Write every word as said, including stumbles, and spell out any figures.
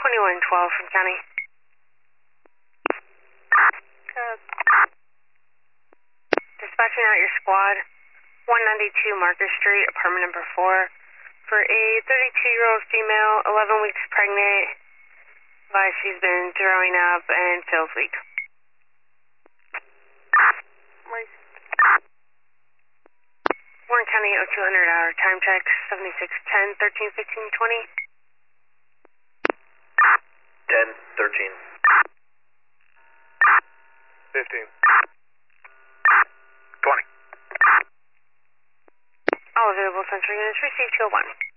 twenty-one twelve from County. Code. Dispatching out your squad, one ninety-two Market Street, apartment number four, for a thirty-two-year-old female, eleven weeks pregnant. Advised she's been throwing up and feels weak. Where's Warren County oh two hundred hour time check, seventy-six ten, thirteen fifteen twenty. ten, thirteen. fifteen. twenty. All available sensor units received two oh one.